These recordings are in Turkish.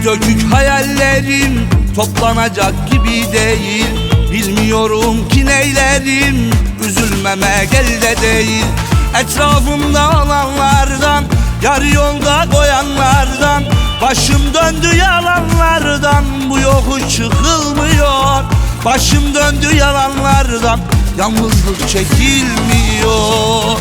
Dökük hayallerim toplanacak gibi değil. Bilmiyorum ki neylerim, üzülmemek elde değil. Etrafımda olanlardan, yarı yolda koyanlardan, başım döndü yalanlardan, bu yokuş çıkılmıyor. Başım döndü yalanlardan, yalnızlık çekilmiyor.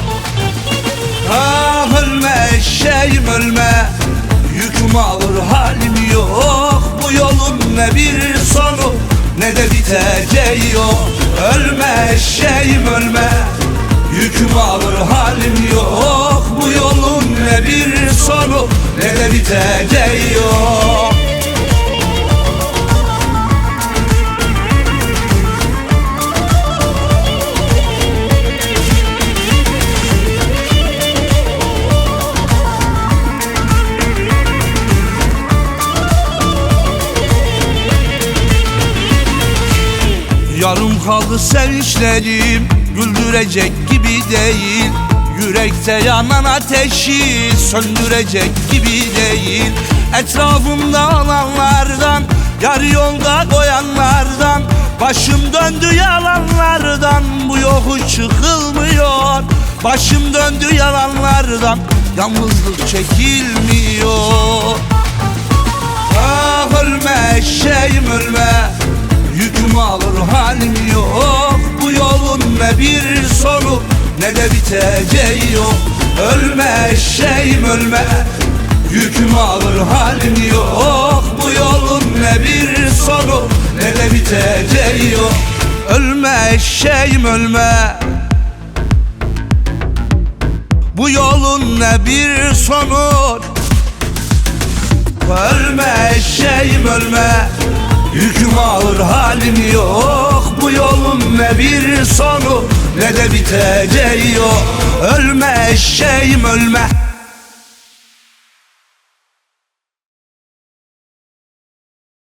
Ah ölme eşeğim ölme, yükümü alır halim yok. Bu yolun ne bir sonu ne de biteceği yok. Ölme eşeğim ölme, yükümü alır halim yok. Bu yolun ne bir sonu ne de biteceği yok. Yarım kaldı sevinçlerim, güldürecek gibi değil. Yürekte yanan ateşi söndürecek gibi değil. Etrafımda olanlardan, yarı yolda koyanlardan, başım döndü yalanlardan, bu yokuş çıkılmıyor. Başım döndü yalanlardan, yalnızlık çekilmiyor. Ah ölme eşeğim ölme, yükümü alır halim yok. Bu yolun ne bir sonu ne de biteceği yok. Ölme eşeğim ölme, yükümü alır halim yok. Bu yolun ne bir sonu ne de biteceği yok. Ölme eşeğim ölme, bu yolun ne bir sonu. Ölme eşeğim ölme, yükümü alır halim yok. Bu yolun ne bir sonu ne de biteceği yok. Ölme eşeğim ölme.